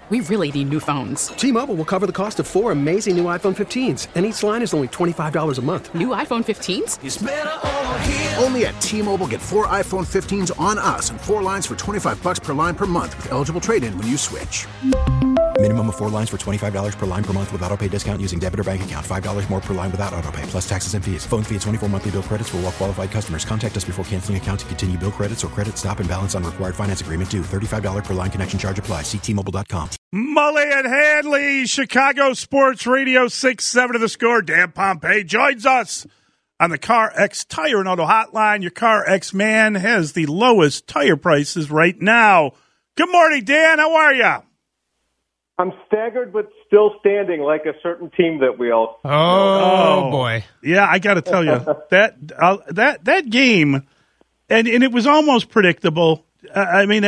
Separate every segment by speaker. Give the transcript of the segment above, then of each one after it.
Speaker 1: We really need new phones.
Speaker 2: T-Mobile will cover the cost of 4 amazing new iPhone 15s, and each line is only $25 a month.
Speaker 1: New iPhone 15s?
Speaker 3: It's better over here.
Speaker 4: Only at T-Mobile, get 4 iPhone 15s on us and 4 lines for $25 per line per month with eligible trade-in when you switch.
Speaker 5: Minimum of 4 lines for $25 per line per month with autopay discount using debit or bank account. $5 more per line without autopay, plus taxes and fees. Phone fee at 24 monthly bill credits for well-qualified customers. Contact us before canceling account to continue bill credits or credit stop and balance on required finance agreement due. $35 per line connection charge applies. See T-Mobile.com.
Speaker 6: Mully and Hadley, Chicago Sports Radio 6-7 to the score. Dan Pompei joins us on the Car X Tire and Auto Hotline. Your Car X man has the lowest tire prices right now. Good morning, Dan. How are you?
Speaker 7: I'm staggered, but still standing like a certain team that we all.
Speaker 6: Oh boy! Yeah, I got to tell you that game, and it was almost predictable. I mean,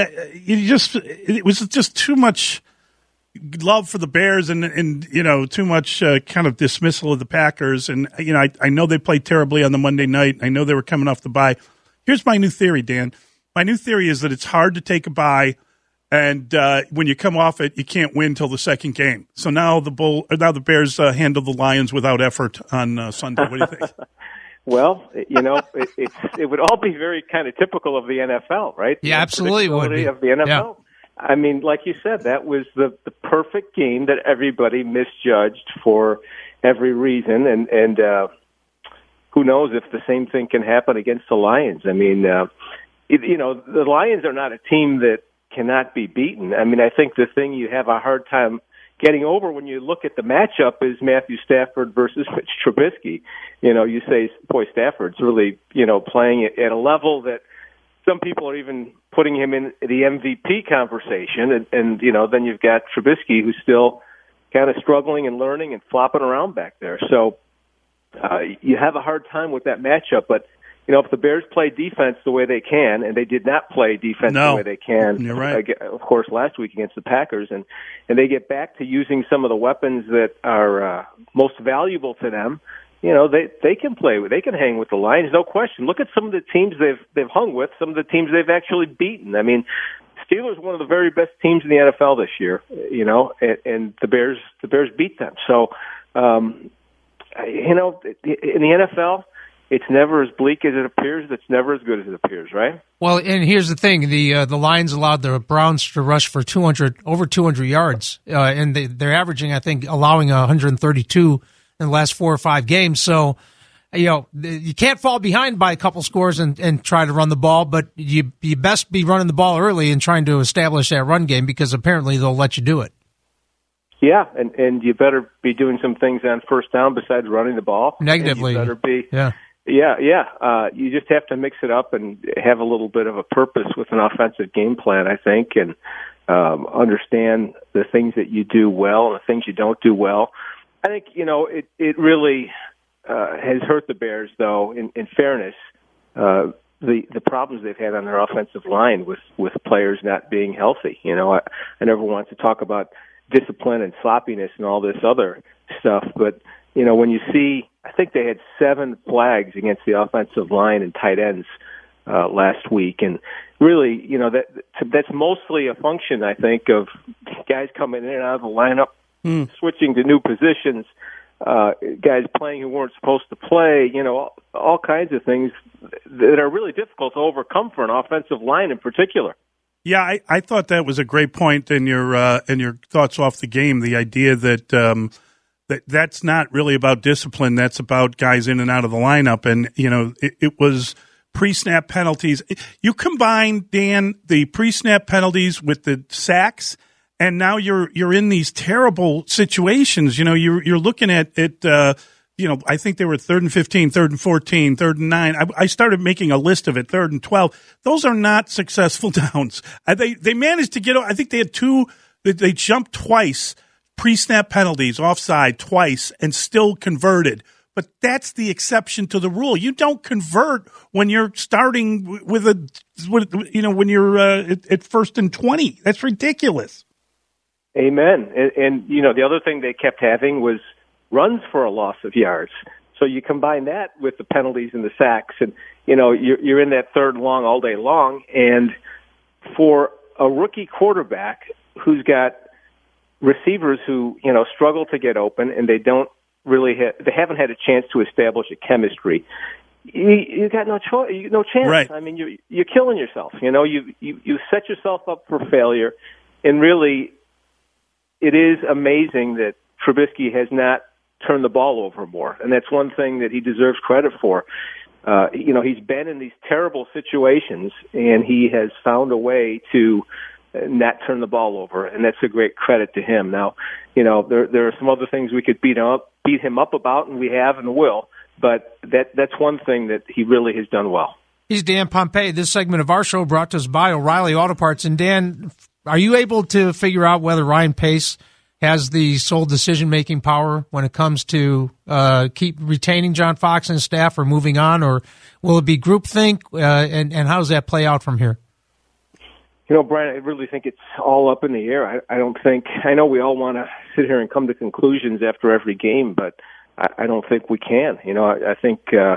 Speaker 6: it was just too much love for the Bears, and too much kind of dismissal of the Packers. And I know they played terribly on the Monday night. I know they were coming off the bye. Here's my new theory, Dan. My new theory is that it's hard to take a bye. And when you come off it, you can't win till the second game. So now the Bears handle the Lions without effort on Sunday. What do you think?
Speaker 7: Well, it would all be very kind of typical of the NFL, right?
Speaker 8: Yeah, absolutely would be.
Speaker 7: Of the NFL.
Speaker 8: Yeah.
Speaker 7: I mean, like you said, that was the perfect game that everybody misjudged for every reason. And who knows if the same thing can happen against the Lions. I mean, the Lions are not a team that cannot be beaten. I mean, I think the thing you have a hard time getting over when you look at the matchup is Matthew Stafford versus Mitch Trubisky. You say, boy, Stafford's really, playing at a level that some people are even putting him in the MVP conversation. And then you've got Trubisky, who's still kind of struggling and learning and flopping around back there. So you have a hard time with that matchup. But if the Bears play defense the way they can, and they did not play defense the way they can,
Speaker 6: you're right.
Speaker 7: Of course, last week against the Packers, and they get back to using some of the weapons that are most valuable to them, they can play. They can hang with the Lions, no question. Look at some of the teams they've hung with, some of the teams they've actually beaten. I mean, Steelers one of the very best teams in the NFL this year, and the Bears beat them. So, in the NFL, it's never as bleak as it appears. It's never as good as it appears, right?
Speaker 8: Well, and here's the thing: the Lions allowed the Browns to rush for over 200 yards, and they're averaging, I think, allowing 132 in the last 4 or 5 games. So, you can't fall behind by a couple scores and try to run the ball, but you best be running the ball early and trying to establish that run game, because apparently they'll let you do it.
Speaker 7: Yeah, and you better be doing some things on first down besides running the ball.
Speaker 8: Negatively,
Speaker 7: you better be.
Speaker 8: Yeah.
Speaker 7: Yeah. You just have to mix it up and have a little bit of a purpose with an offensive game plan, I think, and understand the things that you do well and the things you don't do well. I think, it really has hurt the Bears, though, in fairness, the problems they've had on their offensive line with players not being healthy. I never want to talk about discipline and sloppiness and all this other stuff, but when you see, I think they had 7 flags against the offensive line and tight ends last week, and really, that's mostly a function, I think, of guys coming in and out of the lineup, switching to new positions, guys playing who weren't supposed to play, all kinds of things that are really difficult to overcome for an offensive line in particular.
Speaker 6: Yeah, I thought that was a great point in your thoughts off the game. The idea that that's not really about discipline. That's about guys in and out of the lineup. And, it was pre-snap penalties. You combine, Dan, the pre-snap penalties with the sacks, and now you're in these terrible situations. You're looking at it. I think they were 3rd and 15, 3rd and 14, 3rd and 9. I started making a list of it, 3rd and 12. Those are not successful downs. They managed to get. I think they had 2. They jumped twice. Pre-snap penalties, offside twice, and still converted. But that's the exception to the rule. You don't convert when you're starting when you're at 1st and 20. That's ridiculous.
Speaker 7: Amen. And the other thing they kept having was runs for a loss of yards. So you combine that with the penalties and the sacks, and you're in that 3rd and long all day long. And for a rookie quarterback who's got receivers who, struggle to get open, and they haven't had a chance to establish a chemistry. You got no chance.
Speaker 6: Right.
Speaker 7: I mean, you're killing yourself. You set yourself up for failure, and really, it is amazing that Trubisky has not turned the ball over more, and that's one thing that he deserves credit for. He's been in these terrible situations, and he has found a way to not turn the ball over, and that's a great credit to him. Now, there are some other things we could beat him up about, and we have and will, but that's one thing that he really has done well.
Speaker 8: He's Dan Pompei. This segment of our show brought to us by O'Reilly Auto Parts. And Dan, are you able to figure out whether Ryan Pace has the sole decision-making power when it comes to keep retaining John Fox and his staff or moving on, or will it be groupthink, and how does that play out from here?
Speaker 7: Brian, I really think it's all up in the air. I know we all want to sit here and come to conclusions after every game, but I don't think we can. I think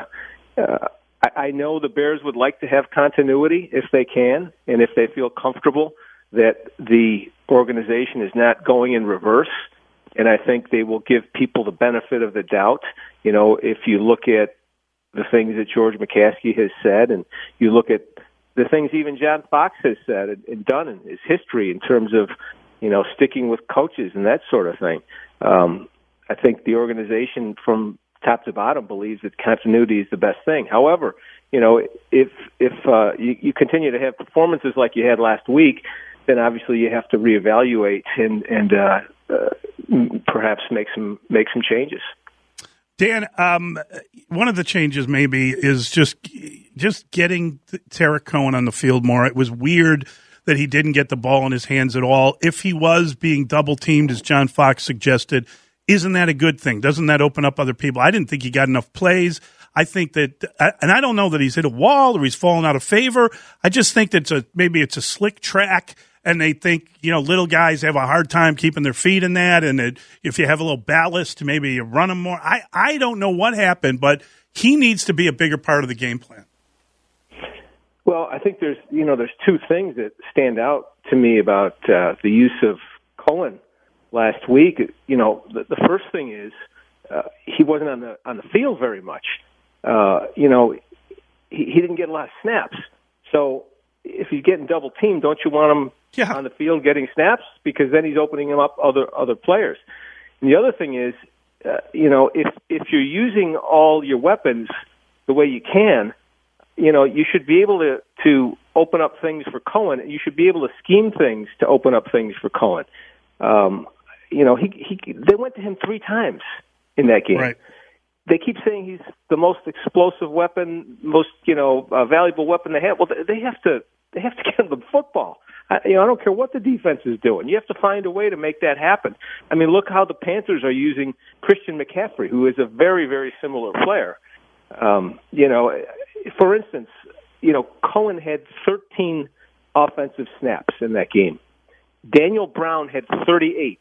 Speaker 7: I know the Bears would like to have continuity if they can, and if they feel comfortable that the organization is not going in reverse, and I think they will give people the benefit of the doubt. If you look at the things that George McCaskey has said, and you look at the things even John Fox has said and done in his history in terms of, sticking with coaches and that sort of thing, I think the organization from top to bottom believes that continuity is the best thing. However, if you continue to have performances like you had last week, then obviously you have to reevaluate and perhaps make some changes.
Speaker 6: Dan, one of the changes maybe is just getting Tarik Cohen on the field more. It was weird that he didn't get the ball in his hands at all. If he was being double-teamed, as John Fox suggested, isn't that a good thing? Doesn't that open up other people? I didn't think he got enough plays. I think that, and I don't know that he's hit a wall or he's fallen out of favor. I just think that maybe it's a slick track, and they think, little guys have a hard time keeping their feet in that, and if you have a little ballast, maybe you run them more. I don't know what happened, but he needs to be a bigger part of the game plan.
Speaker 7: Well, I think there's two things that stand out to me about the use of Cohen last week. The first thing is he wasn't on the field very much. He didn't get a lot of snaps. So if he's getting double teamed, don't you want him on the field getting snaps? Because then he's opening him up other players. And the other thing is, if you're using all your weapons the way you can, you should be able to open up things for Cohen. You should be able to scheme things to open up things for Cohen. They went to him 3 times in that game. Right. They keep saying he's the most explosive weapon, most valuable weapon they have. Well, they have to get him the football. I don't care what the defense is doing. You have to find a way to make that happen. I mean, look how the Panthers are using Christian McCaffrey, who is a very, very similar player. For instance, Cohen had 13 offensive snaps in that game. Daniel Brown had 38.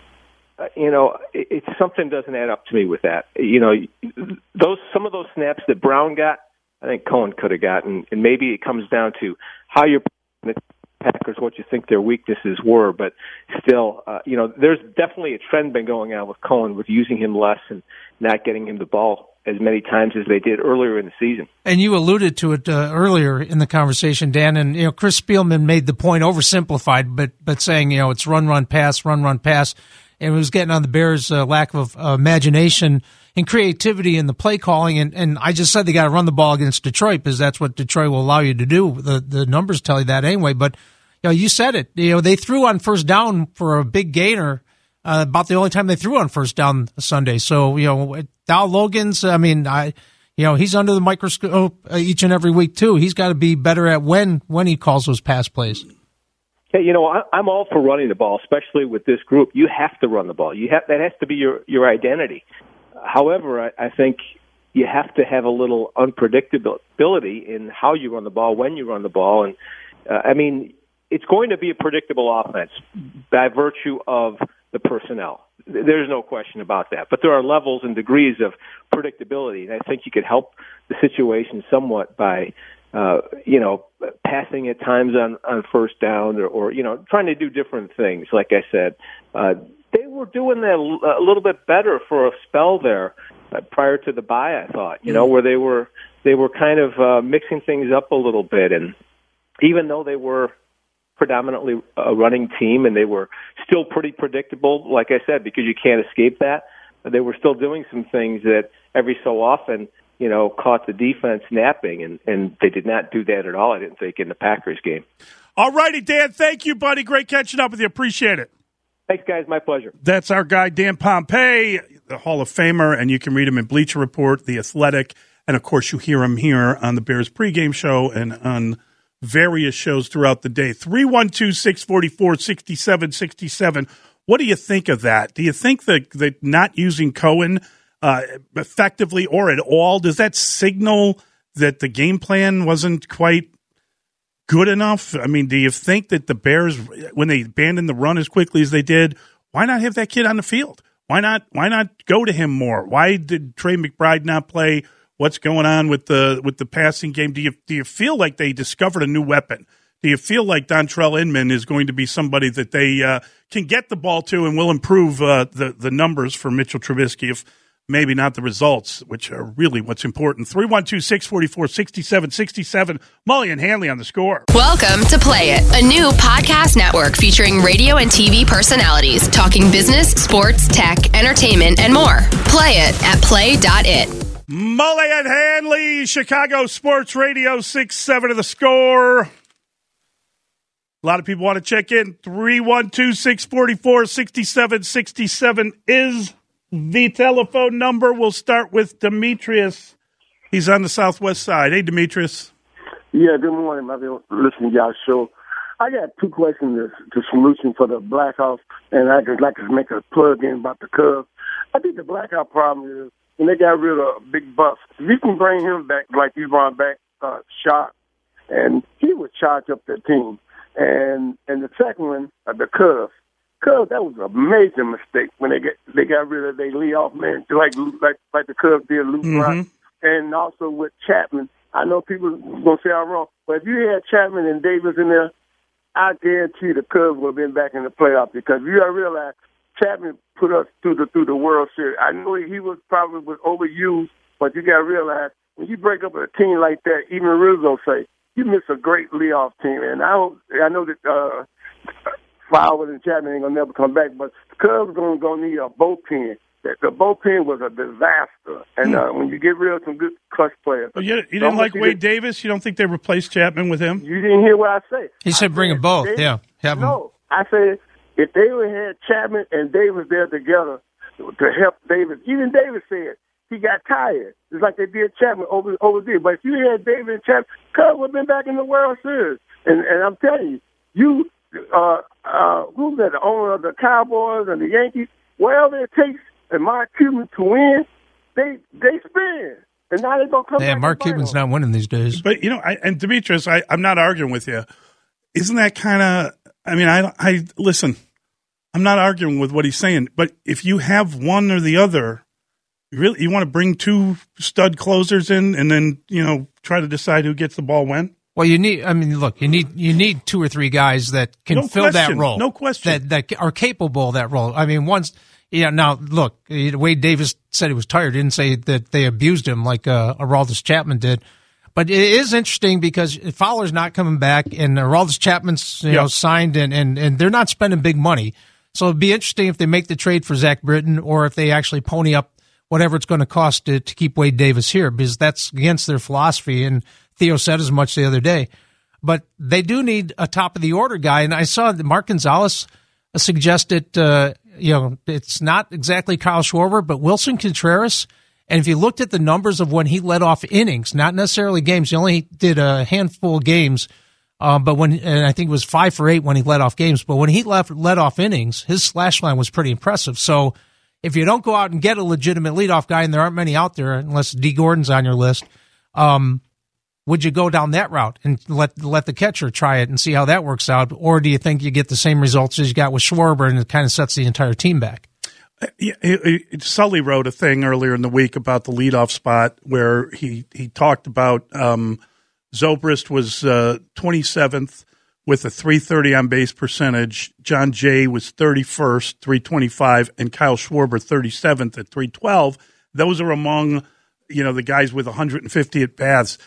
Speaker 7: It's something doesn't add up to me with that. Some of those snaps that Brown got, I think Cohen could have gotten, and maybe it comes down to how you're playing the Packers, what you think their weaknesses were. But still, there's definitely a trend been going on with Cohen with using him less and not getting him the ball as many times as they did earlier in the season. And
Speaker 8: you alluded to it earlier in the conversation, Dan, and Chris Spielman made the point oversimplified, but saying it's run, pass, run, pass, and it was getting on the Bears' lack of imagination and creativity in the play calling. And I just said they got to run the ball against Detroit because that's what Detroit will allow you to do. The numbers tell you that anyway. But you said it. They threw on first down for a big gainer. About the only time they threw on first down Sunday. So, Dow Logan's, he's under the microscope each and every week too. He's got to be better at when he calls those pass plays.
Speaker 7: Hey, I'm all for running the ball, especially with this group. You have to run the ball. That has to be your identity. However, I think you have to have a little unpredictability in how you run the ball, when you run the ball. And, it's going to be a predictable offense by virtue of the personnel. There's no question about that. But there are levels and degrees of predictability, and I think you could help the situation somewhat by passing at times on first down or trying to do different things. Like I said, they were doing that a little bit better for a spell there prior to the bye, I thought, where they were kind of mixing things up a little bit. And even though they were predominantly a running team and they were still pretty predictable, like I said, because you can't escape that, they were still doing some things that every so often caught the defense napping, and they did not do that at all, I didn't think, in the Packers game.
Speaker 6: All righty, Dan, thank you, buddy. Great catching up with you. Appreciate it.
Speaker 7: Thanks, guys. My pleasure.
Speaker 6: That's our guy, Dan Pompei, the Hall of Famer, and you can read him in Bleacher Report, The Athletic, and, of course, you hear him here on the Bears pregame show and on various shows throughout the day. 312-644-6767. What do you think of that? Do you think that not using Cohen effectively or at all, does that signal that the game plan wasn't quite good enough? I mean, do you think that the Bears, when they abandoned the run as quickly as they did, why not have that kid on the field? Why not go to him more? Why did Trey McBride not play? What's going on with the passing game? Do you feel like they discovered a new weapon? Do you feel like Dontrell Inman is going to be somebody that they can get the ball to and will improve the numbers for Mitchell Trubisky, if maybe not the results, which are really what's important? 312-644-6767. Mully and Hanley on the Score.
Speaker 3: Welcome to Play It, a new podcast network featuring radio and TV personalities talking business, sports, tech, entertainment, and more. Play it at play.it.
Speaker 6: Mully and Hanley, Chicago Sports Radio 6-7 of the Score. A lot of people want to check in. 312-644-6767 is the telephone number. We'll start with Demetrius. He's on the southwest side. Hey, Demetrius.
Speaker 9: Yeah, good morning. I've been listening to y'all's show. I got two questions to solution for the Blackhawks, and I just like to make a plug in about the Cubs. I think the Blackhawk problem is when they got rid of Big Buff, if you can bring him back like you brought back Sharp, and he would charge up the team. And the second one, the Cubs, that was a major mistake when they got rid of their leadoff man, like the Cubs did Luke Rock. And also with Chapman. I know people are going to say I'm wrong, but if you had Chapman and Davis in there, I guarantee the Cubs would have been back in the playoffs, because you got to realize Chapman put us through the World Series. I know he was probably overused, but you got to realize when you break up a team like that, even Rizzo say, you miss a great leadoff team. And I know that Flowers and Chapman ain't gonna never come back, but the Cubs are gonna need a bullpen. The bullpen was a disaster, and when you get rid of some good clutch players.
Speaker 6: Well, you didn't like Wade Davis? You don't think they replaced Chapman with him?
Speaker 9: You didn't hear what I said.
Speaker 8: He said bring them both.
Speaker 9: Davis,
Speaker 8: Have them.
Speaker 9: No, I said if they would have had Chapman and Davis there together to help Davis. Even Davis said he got tired. It's like they did Chapman over there. But if you had Davis and Chapman, Cubs would have been back in the World Series. And I'm telling you, who's that? The owner of the Cowboys and the Yankees. Wherever it takes and Mark Cuban to win, they spin. And now they're going to come back.
Speaker 8: Yeah, Mark Cuban's not winning these days.
Speaker 6: But, and Demetrius, I'm not arguing with you. Isn't that kind of, I listen, I'm not arguing with what he's saying, but if you have one or the other, you want to bring two stud closers in and then, try to decide who gets the ball when?
Speaker 8: Well, you need two or three guys that can fill that role.
Speaker 6: No question.
Speaker 8: That are capable of that role. Now, look, Wade Davis said he was tired. He didn't say that they abused him like Aroldis Chapman did. But it is interesting because Fowler's not coming back, and Aroldis Chapman's signed, and they're not spending big money. So it'd be interesting if they make the trade for Zach Britton, or if they actually pony up whatever it's going to cost to keep Wade Davis here, because that's against their philosophy. And Theo said as much the other day. But they do need a top-of-the-order guy, and I saw that Mark Gonzalez suggested, it's not exactly Kyle Schwarber, but Wilson Contreras. And if you looked at the numbers of when he led off innings, not necessarily games, he only did a handful of games, and I think it was 5 for 8 when he led off games. But when he led off innings, his slash line was pretty impressive. So if you don't go out and get a legitimate leadoff guy, and there aren't many out there unless D. Gordon's on your list, would you go down that route and let the catcher try it and see how that works out? Or do you think you get the same results as you got with Schwarber and it kind of sets the entire team back?
Speaker 6: Sully wrote a thing earlier in the week about the leadoff spot where he talked about Zobrist was 27th with a .330 on base percentage. John Jay was 31st, .325, and Kyle Schwarber 37th at .312. Those are among, the guys with 150 at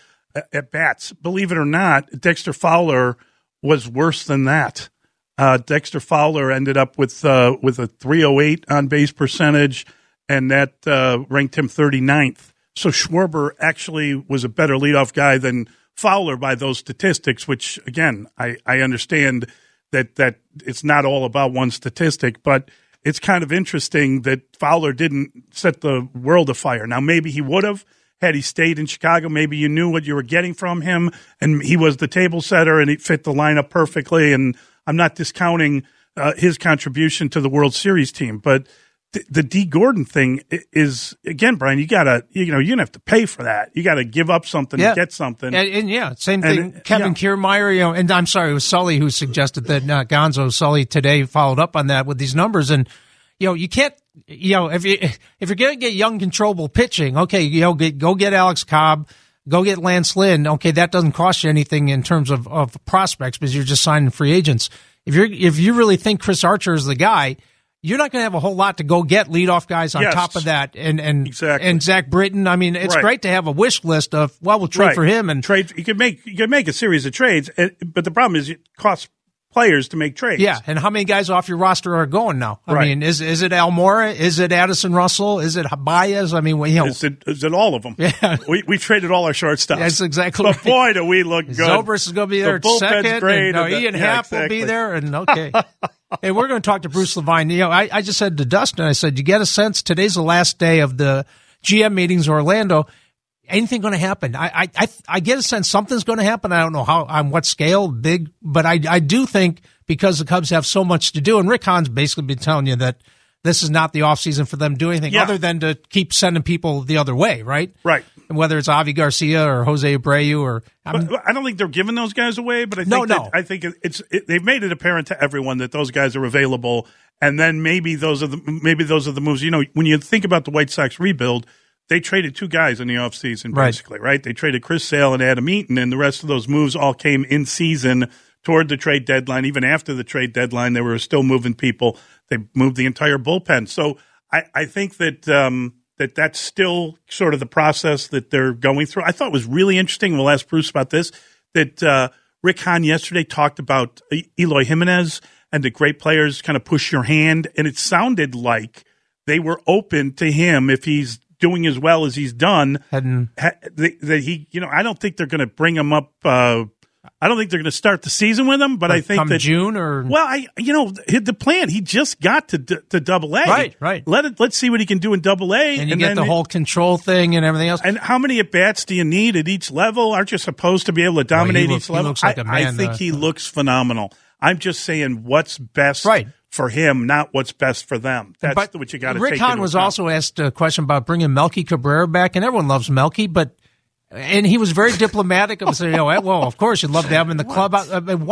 Speaker 6: bats. Believe it or not, Dexter Fowler was worse than that. Dexter Fowler ended up with a .308 on base percentage, and that ranked him 39th. So Schwarber actually was a better leadoff guy than Fowler by those statistics, which, again, I understand that it's not all about one statistic, but it's kind of interesting that Fowler didn't set the world afire. Now, maybe he would have had he stayed in Chicago. Maybe you knew what you were getting from him, and he was the table setter, and he fit the lineup perfectly. And I'm not discounting his contribution to the World Series team, but the D. Gordon thing is, again, Brian, you're gonna have to pay for that. You got to give up something to get something.
Speaker 8: And same thing. Kevin Kiermaier, and I'm sorry, it was Sully who suggested that. Gonzo Sully today followed up on that with these numbers, and you can't. If you're going to get young, controllable pitching, okay, go get Alex Cobb, go get Lance Lynn. Okay, that doesn't cost you anything in terms of prospects because you're just signing free agents. If you really think Chris Archer is the guy, you're not going to have a whole lot to go get leadoff guys on top of that, and
Speaker 6: exactly.
Speaker 8: And Zach Britton. I mean, it's great to have a wish list of we'll trade for him and
Speaker 6: trade. You could make a series of trades, but the problem is it costs players to make trades.
Speaker 8: Yeah, and how many guys off your roster are going now? I mean, is it Almora? Is it Addison Russell? Is it Baez? I mean,
Speaker 6: is it all of them?
Speaker 8: Yeah,
Speaker 6: we traded all our shortstops.
Speaker 8: That's exactly.
Speaker 6: But boy, do we look good.
Speaker 8: Zobrist is going to be there
Speaker 6: the
Speaker 8: second.
Speaker 6: Great,
Speaker 8: Ian Happ will be there, and okay. Hey, we're going to talk to Bruce Levine. I just said to Dustin, I said, you get a sense today's the last day of the GM meetings in Orlando. Anything going to happen? I get a sense something's going to happen. I don't know how, on what scale, big, but I do think because the Cubs have so much to do, and Rick Hahn's basically been telling you that this is not the offseason for them to do anything other than to keep sending people the other way, right?
Speaker 6: Right.
Speaker 8: And whether it's Avi Garcia or Jose Abreu or
Speaker 6: I don't think they're giving those guys away, but I think they've made it apparent to everyone that those guys are available, and then maybe those are the moves. When you think about the White Sox rebuild, they traded two guys in the offseason, basically, right? They traded Chris Sale and Adam Eaton, and the rest of those moves all came in season toward the trade deadline. Even after the trade deadline, they were still moving people. They moved the entire bullpen. So I think that that's still sort of the process that they're going through. I thought it was really interesting. We'll ask Bruce about this, that Rick Hahn yesterday talked about Eloy Jimenez and the great players kind of push your hand, and it sounded like they were open to him if he's doing as well as he's done. That he, I don't think they're going to bring him up. I don't think they're going to start the season with him, but I think that
Speaker 8: June or
Speaker 6: the plan. He just got to Double A.
Speaker 8: Right.
Speaker 6: Let's see what he can do in Double A,
Speaker 8: and you get the whole control thing and everything else.
Speaker 6: And how many at bats do you need at each level? Aren't you supposed to be able to dominate each level?
Speaker 8: He looks like a man.
Speaker 6: I think he looks phenomenal. I'm just saying what's best for him, not what's best for them. That's what you got to take into account.
Speaker 8: Rick Hahn was also asked a question about bringing Melky Cabrera back, and everyone loves Melky, and he was very diplomatic of saying, well, of course, you'd love to have him in the club. I mean,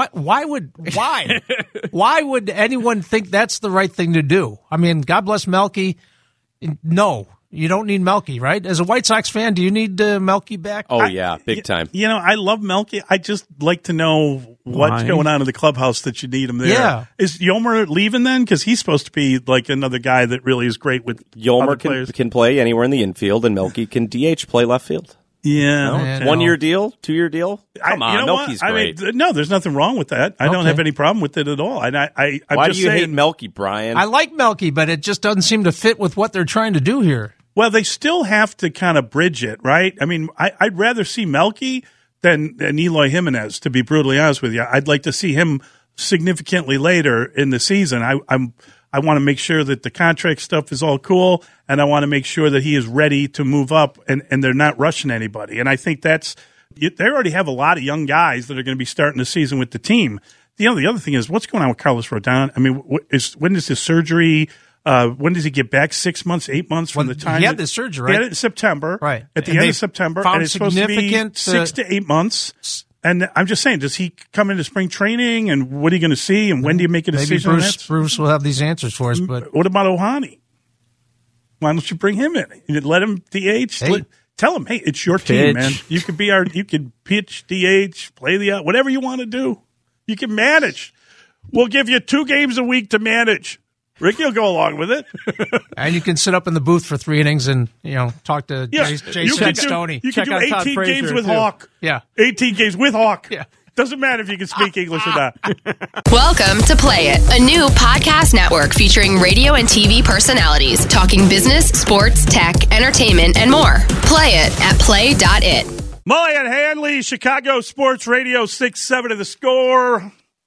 Speaker 8: why would anyone think that's the right thing to do? I mean, God bless Melky. No, you don't need Melky, right? As a White Sox fan, do you need Melky back?
Speaker 10: Oh, yeah, big time.
Speaker 6: I love Melky. I just like to know what's going on in the clubhouse that you need him there.
Speaker 8: Yeah.
Speaker 6: Is Yomer leaving then? Because he's supposed to be like another guy that really is great with
Speaker 10: Yomer can play anywhere in the infield, and Melky can DH, play left field.
Speaker 6: Yeah.
Speaker 10: No? 1 year deal, 2 year deal. Come on, Melky's great.
Speaker 6: No, there's nothing wrong with that. I don't have any problem with it at all. And
Speaker 10: Why do you hate Melky, Brian?
Speaker 8: I like Melky, but it just doesn't seem to fit with what they're trying to do here.
Speaker 6: Well, they still have to kind of bridge it, right? I mean, I'd rather see Melky than Eloy Jimenez, to be brutally honest with you. I'd like to see him significantly later in the season. I want to make sure that the contract stuff is all cool, and I want to make sure that he is ready to move up, and they're not rushing anybody. And I think they already have a lot of young guys that are going to be starting the season with the team. The other thing is, what's going on with Carlos Rodon? I mean, when is his surgery? When does he get back? 6 months, 8 months from the time
Speaker 8: he had the surgery? Right?
Speaker 6: He had it in September,
Speaker 8: right?
Speaker 6: At the end of September, and it's supposed to be 6 to 8 months. And I'm just saying, does he come into spring training, and what are you going to see, and when do you make a decision?
Speaker 8: Maybe Bruce will have these answers for us. But
Speaker 6: what about Ohani? Why don't you bring him in? You let him DH.
Speaker 8: Hey.
Speaker 6: tell them, hey, it's your team, man. You could pitch, DH, play whatever you want to do. You can manage. We'll give you 2 games a week to manage. Ricky will go along with it.
Speaker 8: And you can sit up in the booth for 3 innings and, talk to Jason Stoney.
Speaker 6: You can do 18 games with Hawk.
Speaker 8: Yeah.
Speaker 6: 18 games with Hawk.
Speaker 8: Yeah.
Speaker 6: Doesn't matter if you can speak English or not.
Speaker 3: Welcome to Play It, a new podcast network featuring radio and TV personalities talking business, sports, tech, entertainment, and more. Play it at play.it.
Speaker 6: Mully and Hanley, Chicago Sports Radio 6-7 to the score.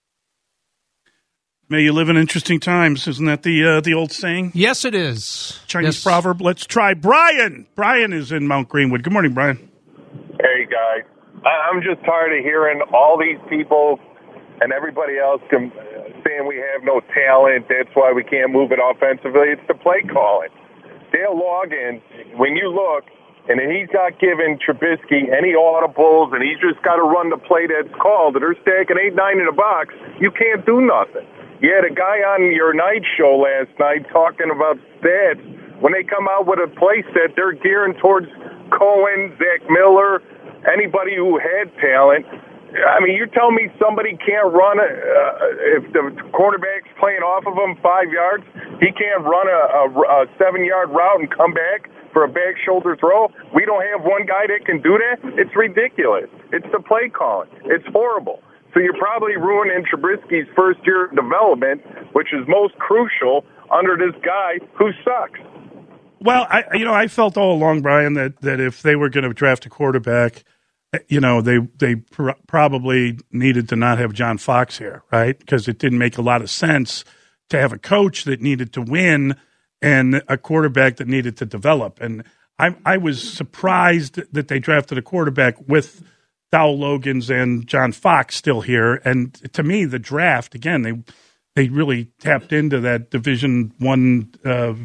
Speaker 6: May you live in interesting times. Isn't that the old saying?
Speaker 8: Yes, it is.
Speaker 6: Chinese proverb. Let's try Brian. Brian is in Mount Greenwood. Good morning, Brian.
Speaker 11: Hey, guys. I'm just tired of hearing all these people and everybody else saying we have no talent. That's why we can't move it offensively. It's the play calling. Dale Logan, when you look, and he's not giving Trubisky any audibles, and he's just got to run the play that's called, and they're stacking 8-9 in the box, you can't do nothing. You had a guy on your night show last night talking about stats. When they come out with a play set, they're gearing towards Cohen, Zach Miller, anybody who had talent. I mean, you're telling me somebody can't run if the quarterback's playing off of him 5 yards, he can't run a 7-yard route and come back for a back shoulder throw? We don't have one guy that can do that? It's ridiculous. It's the play calling. It's horrible. So you're probably ruining Trubisky's first year of development, which is most crucial under this guy who sucks.
Speaker 6: Well, I felt all along, Brian, that if they were going to draft a quarterback, they probably needed to not have John Fox here, right? Because it didn't make a lot of sense to have a coach that needed to win and a quarterback that needed to develop. And I was surprised that they drafted a quarterback with Dowell Logans and John Fox still here. And to me, the draft, again, they really tapped into that Division I,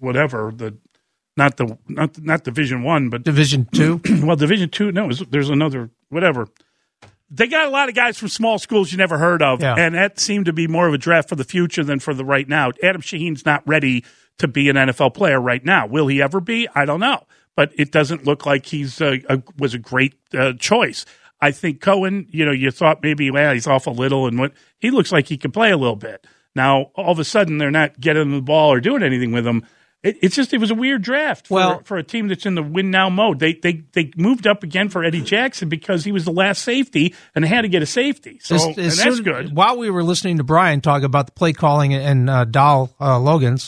Speaker 6: not Division I, but
Speaker 8: Division II.
Speaker 6: Well, Division II, no, there's another, whatever. They got a lot of guys from small schools you never heard of, and that seemed to be more of a draft for the future than for the right now. Adam Shaheen's not ready to be an NFL player right now. Will he ever be? I don't know. But it doesn't look like was a great choice. I think Cohen, you thought maybe, he's off a little, and he looks like he can play a little bit. Now, all of a sudden, they're not getting the ball or doing anything with him. It was a weird draft for a team that's in the win now mode. They moved up again for Eddie Jackson because he was the last safety, and they had to get a safety. So that's good.
Speaker 8: While we were listening to Brian talk about the play calling and Dowell Logans,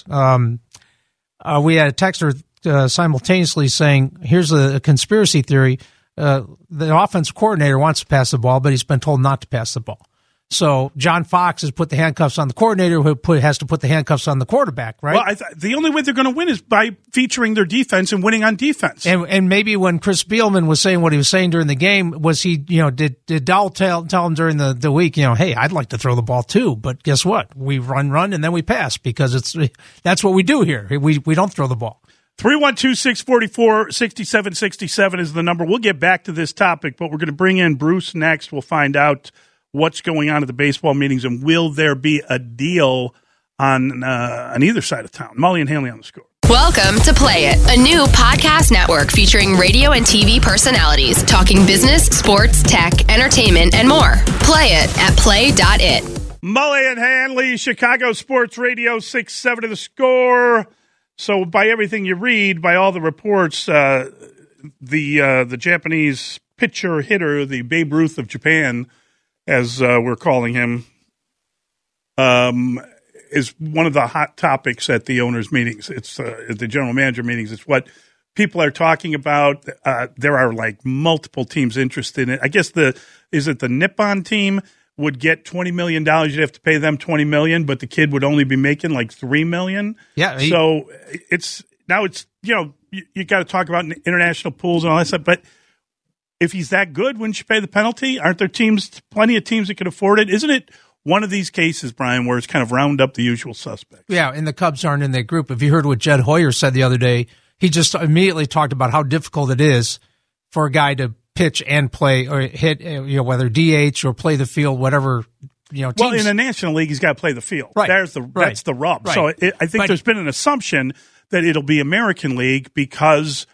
Speaker 8: we had a texter simultaneously saying, here's a conspiracy theory. The offensive coordinator wants to pass the ball, but he's been told not to pass the ball. So John Fox has put the handcuffs on the coordinator, who has to put the handcuffs on the quarterback, right?
Speaker 6: Well, the only way they're going to win is by featuring their defense and winning on defense.
Speaker 8: And maybe when Chris Spielman was saying what he was saying during the game, was he, did Dowell tell him during the week, hey, I'd like to throw the ball too, but guess what? We run, and then we pass because that's what we do here. We don't throw the ball.
Speaker 6: 312-644-6767 is the number. We'll get back to this topic, but we're going to bring in Bruce next. We'll find out what's going on at the baseball meetings, and will there be a deal on either side of town? Mully and Hanley on the score.
Speaker 3: Welcome to Play It, a new podcast network featuring radio and TV personalities talking business, sports, tech, entertainment, and more. Play it at play.it.
Speaker 6: Mully and Hanley, Chicago Sports Radio 6-7 to the score. So by everything you read, by all the reports, the Japanese pitcher hitter, the Babe Ruth of Japan, as we're calling him, is one of the hot topics at the owners' meetings. It's at the general manager meetings. It's what people are talking about. There are like multiple teams interested in it. I guess is it the Nippon team would get $20 million. You'd have to pay them $20 million, but the kid would only be making like $3 million.
Speaker 8: Yeah.
Speaker 6: So you got to talk about international pools and all that stuff. But if he's that good, wouldn't you pay the penalty? Aren't there plenty of teams that could afford it? Isn't it one of these cases, Brian, where it's kind of round up the usual suspects?
Speaker 8: Yeah, and the Cubs aren't in that group. If you heard what Jed Hoyer said the other day, he just immediately talked about how difficult it is for a guy to pitch and play or hit, whether DH or play the field, whatever, teams.
Speaker 6: Well, in the National League, he's got to play the field.
Speaker 8: Right.
Speaker 6: That's the rub. Right. So I think there's been an assumption that it'll be American League because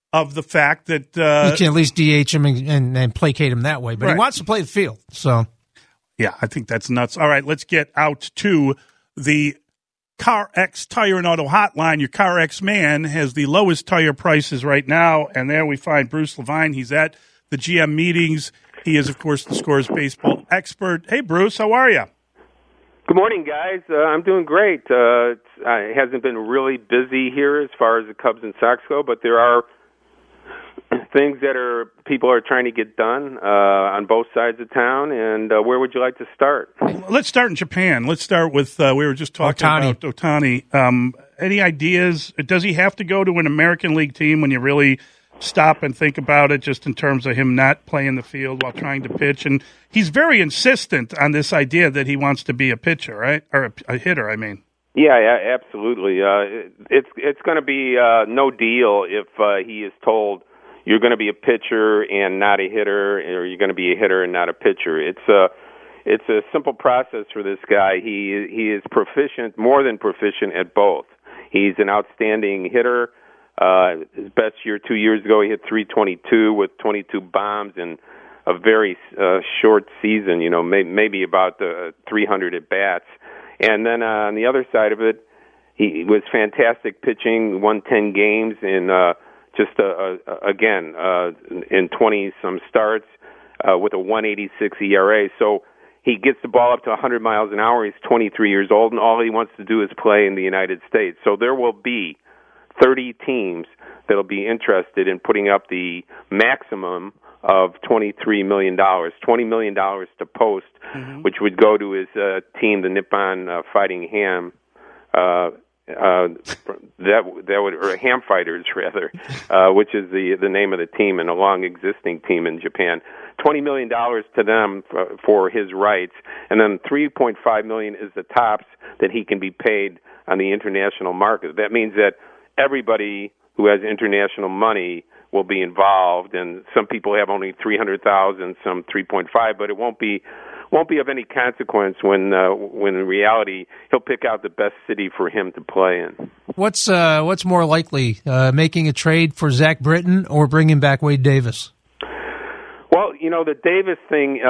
Speaker 6: of the fact that
Speaker 8: you can at least DH him and placate him that way. But
Speaker 6: Right.
Speaker 8: he wants to play the field. So,
Speaker 6: yeah, I think that's nuts. All right, let's get out to the CarX Tire and Auto Hotline. Your CarX man has the lowest tire prices right now, and there we find Bruce Levine. He's at the GM meetings. He is, of course, the Scores baseball expert. Hey, Bruce, how are you?
Speaker 12: Good morning, guys. I'm doing great. It hasn't been really busy here as far as the Cubs and Sox go, but there are things that people are trying to get done on both sides of town. And where would you like to start?
Speaker 6: Let's start in Japan. Let's start with we were just talking about Ohtani. Any ideas? Does he have to go to an American League team when you really stop and think about it, just in terms of him not playing the field while trying to pitch? And he's very insistent on this idea that he wants to be a pitcher, right? Or a hitter, I mean.
Speaker 12: Yeah, absolutely. It's going to be no deal if he is told you're going to be a pitcher and not a hitter, or you're going to be a hitter and not a pitcher. It's a simple process for this guy. He is proficient, more than proficient at both. He's an outstanding hitter. His best year 2 years ago, he hit .322 with 22 bombs in a very short season. Maybe about 300 at bats. And then on the other side of it, he was fantastic pitching. Won 10 games in in 20 some starts with a 1.86 ERA. So he gets the ball up to 100 miles an hour. He's 23 years old, and all he wants to do is play in the United States. So there will be 30 teams that will be interested in putting up the maximum of $23 million, $20 million to post, which would go to his team, the Nippon Fighting Ham. Or Ham Fighters rather, which is the name of the team and a long existing team in Japan. $20 million to them for his rights, and then $3.5 million is the tops that he can be paid on the international market. That means that everybody who has international money will be involved, and some people have only $300,000, some $3.5, but it won't be of any consequence when in reality he'll pick out the best city for him to play in.
Speaker 8: What's more likely, making a trade for Zach Britton or bringing back Wade Davis?
Speaker 12: Well, the Davis thing,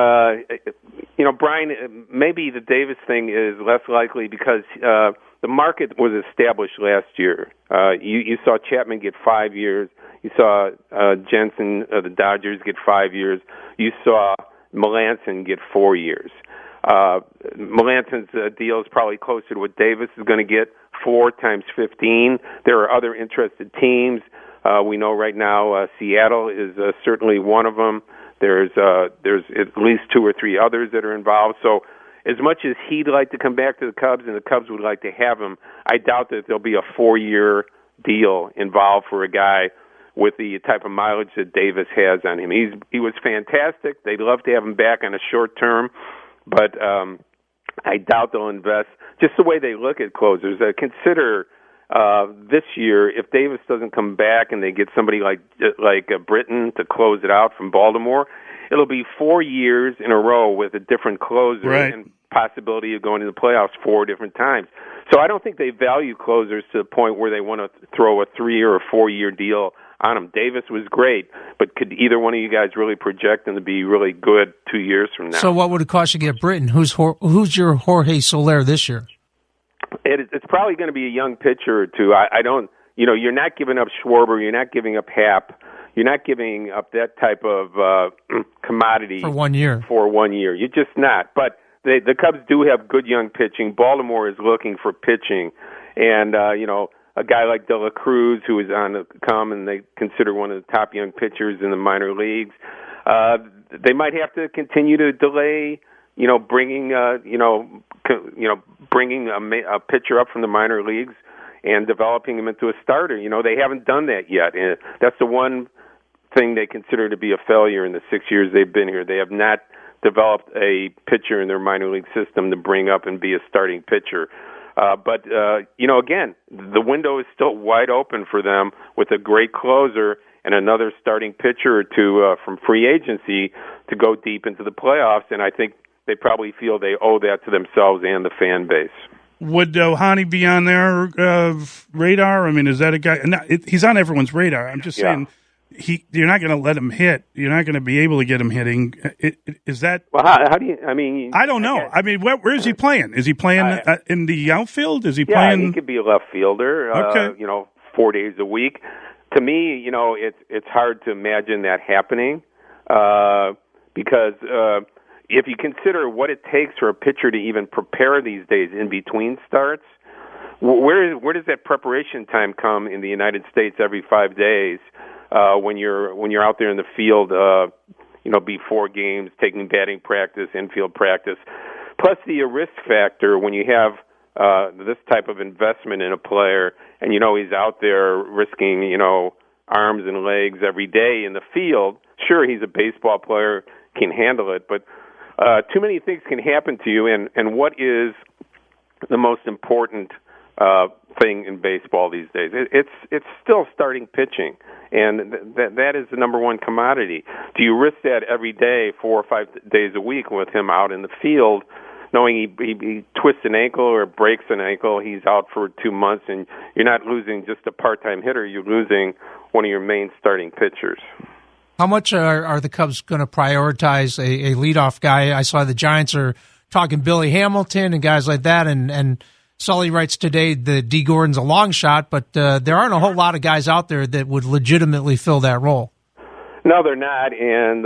Speaker 12: Brian, maybe the Davis thing is less likely because the market was established last year. You saw Chapman get 5 years. You saw Jensen of the Dodgers get 5 years. You saw Melanson get 4 years. Melanson's deal is probably closer to what Davis is going to get, 4 times 15. There are other interested teams. We know right now Seattle is certainly one of them. There's at least 2 or 3 others that are involved. So as much as he'd like to come back to the Cubs and the Cubs would like to have him, I doubt that there'll be a 4-year deal involved for a guy with the type of mileage that Davis has on him. He was fantastic. They'd love to have him back on a short term, but I doubt they'll invest. Just the way they look at closers. Consider this year, if Davis doesn't come back and they get somebody like Britton to close it out from Baltimore, it'll be 4 years in a row with a different closer and possibility of going to the playoffs 4 different times. So I don't think they value closers to the point where they want to throw a 3 or 4 year deal on him. Davis was great, but could either one of you guys really project him to be really good 2 years from now?
Speaker 8: So what would it cost you to get Britton? Who's your Jorge Soler this year?
Speaker 12: It's probably going to be a young pitcher or two. I don't, you're not giving up Schwarber, you're not giving up Happ, you're not giving up that type of commodity
Speaker 8: for 1 year.
Speaker 12: You're just not. But the Cubs do have good young pitching. Baltimore is looking for pitching, and a guy like De La Cruz, who is on the come, and they consider one of the top young pitchers in the minor leagues. They might have to continue to delay, bringing a pitcher up from the minor leagues and developing him into a starter. They haven't done that yet. And that's the one thing they consider to be a failure in the 6 years they've been here. They have not developed a pitcher in their minor league system to bring up and be a starting pitcher. But again, the window is still wide open for them with a great closer and another starting pitcher or two from free agency to go deep into the playoffs. And I think they probably feel they owe that to themselves and the fan base.
Speaker 6: Would Ohtani be on their radar? I mean, is that a guy? No, he's on everyone's radar. I'm just saying, you're not going to let him hit. You're not going to be able to get him hitting. Is that?
Speaker 12: Well, how do you? I mean,
Speaker 6: I don't know. I mean, where is he playing? Is he playing in the outfield? Is he playing?
Speaker 12: Yeah, he could be a left fielder.
Speaker 6: Okay.
Speaker 12: 4 days a week. To me, it's hard to imagine that happening because if you consider what it takes for a pitcher to even prepare these days in between starts, where does that preparation time come in the United States every 5 days when you're out there in the field, before games, taking batting practice, infield practice, plus the risk factor when you have this type of investment in a player, and he's out there risking arms and legs every day in the field. Sure, he's a baseball player, can handle it, but too many things can happen to you. And what is the most important thing in baseball these days? It's still starting pitching, and that is the number one commodity. Do you risk that every day, 4 or 5 days a week, with him out in the field, knowing he twists an ankle or breaks an ankle, he's out for 2 months, and you're not losing just a part-time hitter, you're losing one of your main starting pitchers.
Speaker 8: How much are the Cubs going to prioritize a leadoff guy? I saw the Giants are talking Billy Hamilton and guys like that, and Sully writes today that D. Gordon's a long shot, but there aren't a whole lot of guys out there that would legitimately fill that role.
Speaker 12: No, they're not, and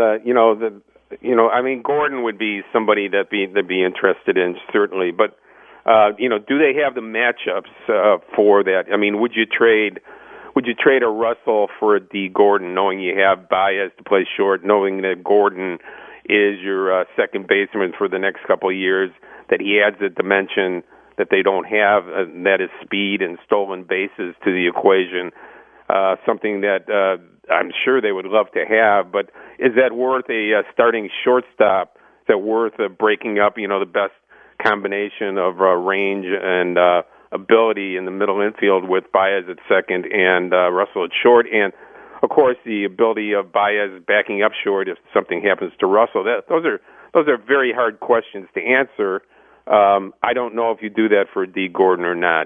Speaker 12: Gordon would be somebody that'd be interested in, certainly, but do they have the matchups for that? I mean, would you trade a Russell for a D. Gordon, knowing you have Baez to play short, knowing that Gordon is your second baseman for the next couple of years, that he adds a dimension that they don't have, that is speed and stolen bases to the equation, something that I'm sure they would love to have, but is that worth a starting shortstop? Is that worth breaking up, the best combination of range and ability in the middle infield with Baez at second and Russell at short, and of course the ability of Baez backing up short if something happens to Russell? Those are very hard questions to answer. I don't know if you do that for D. Gordon or not.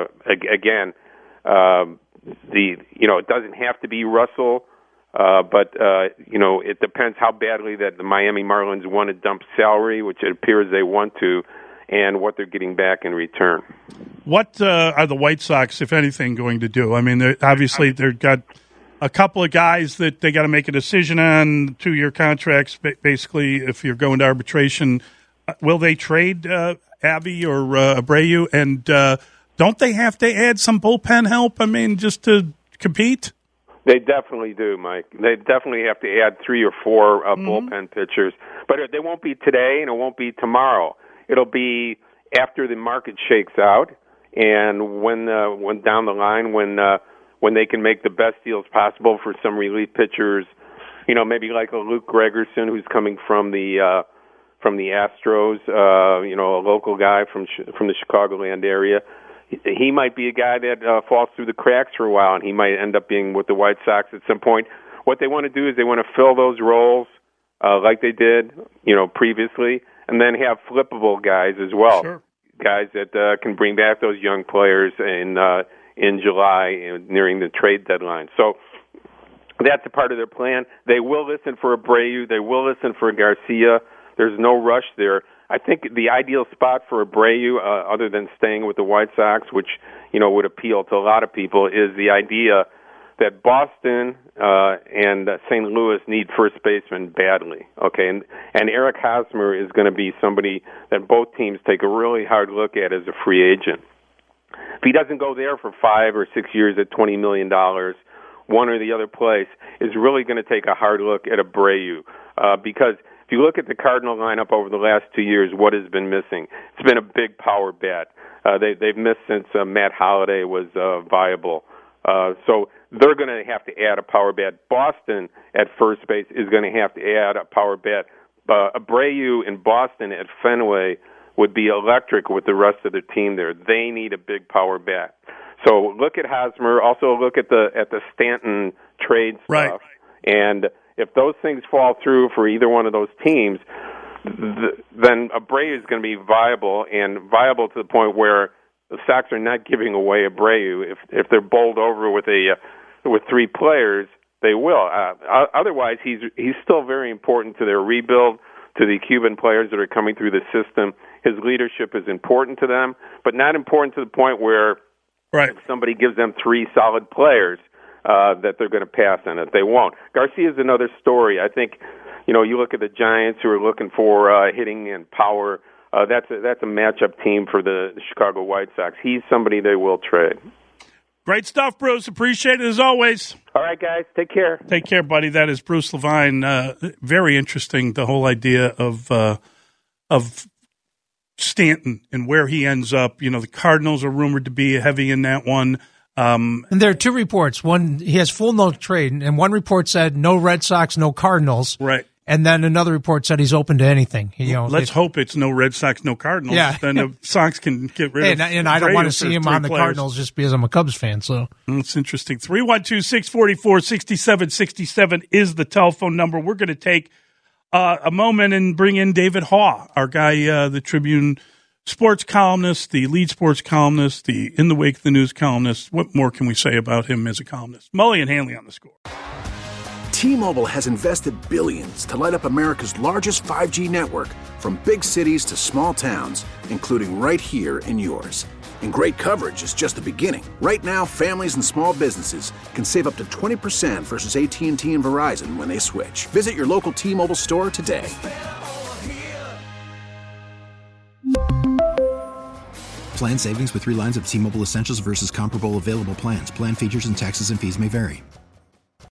Speaker 12: It doesn't have to be Russell, but it depends how badly that the Miami Marlins want to dump salary, which it appears they want to, and what they're getting back in return.
Speaker 6: What are the White Sox, if anything, going to do? I mean, they've got a couple of guys that they got to make a decision on, 2-year contracts, basically, if you're going to arbitration. Will they trade Avi or Abreu? And don't they have to add some bullpen help, just to compete?
Speaker 12: They definitely do, Mike. They definitely have to add 3 or 4 bullpen pitchers. But they won't be today, and it won't be tomorrow. It'll be after the market shakes out, and when down the line, when they can make the best deals possible for some relief pitchers, maybe like a Luke Gregerson, who's coming from the Astros, a local guy from the Chicagoland area. He might be a guy that falls through the cracks for a while, and he might end up being with the White Sox at some point. What they want to do is they want to fill those roles like they did, previously, and then have flippable guys as well.
Speaker 6: Sure.
Speaker 12: Guys that can bring back those young players in July, nearing the trade deadline. So that's a part of their plan. They will listen for Abreu. They will listen for Garcia. There's no rush there. I think the ideal spot for Abreu, other than staying with the White Sox, which would appeal to a lot of people, is the idea that Boston and St. Louis need first baseman badly. Okay, and Eric Hosmer is going to be somebody that both teams take a really hard look at as a free agent. If he doesn't go there for 5 or 6 years at $20 million, one or the other place is really going to take a hard look at Abreu because if you look at the Cardinal lineup over the last 2 years, what has been missing? It's been a big power bat. They've missed since Matt Holliday was viable. So they're going to have to add a power bat. Boston at first base is going to have to add a power bat. Abreu in Boston at Fenway would be electric with the rest of the team there. They need a big power bat. So look at Hosmer. Also look at the Stanton trade stuff.
Speaker 6: Right.
Speaker 12: And if those things fall through for either one of those teams, then Abreu is going to be viable, and viable to the point where the Sox are not giving away Abreu. If they're bowled over with 3 players, they will. Otherwise, he's still very important to their rebuild, to the Cuban players that are coming through the system. His leadership is important to them, but not important to the point where if somebody gives them 3 solid players that they're going to pass on it. They won't. Garcia is another story. I think, you look at the Giants who are looking for hitting and power. That's a matchup team for the Chicago White Sox. He's somebody they will trade.
Speaker 6: Great stuff, Bruce. Appreciate it as always.
Speaker 12: All right, guys. Take care.
Speaker 6: Take care, buddy. That is Bruce Levine. Very interesting, the whole idea of Stanton and where he ends up. The Cardinals are rumored to be heavy in that one.
Speaker 8: And there are 2 reports. One, he has full no trade, and one report said no Red Sox, no Cardinals.
Speaker 6: Right.
Speaker 8: And then another report said he's open to anything.
Speaker 6: Let's hope it's no Red Sox, no Cardinals.
Speaker 8: Yeah.
Speaker 6: Then the Sox can get rid of.
Speaker 8: And I don't want to see him on the Cardinals just because I'm a Cubs fan. So
Speaker 6: it's interesting. 312-644-6767 is the telephone number. We're going to take a moment and bring in David Haugh, our guy, the Tribune sports columnist, the lead sports columnist, the In the Wake of the News columnist. What more can we say about him as a columnist? Mully and Hanley on the Score.
Speaker 4: T-Mobile has invested billions to light up America's largest 5G network, from big cities to small towns, including right here in yours. And great coverage is just the beginning. Right now, families and small businesses can save up to 20% versus AT&T and Verizon when they switch. Visit your local T-Mobile store today.
Speaker 5: Plan savings with 3 lines of T-Mobile Essentials versus comparable available plans. Plan features and taxes and fees may vary.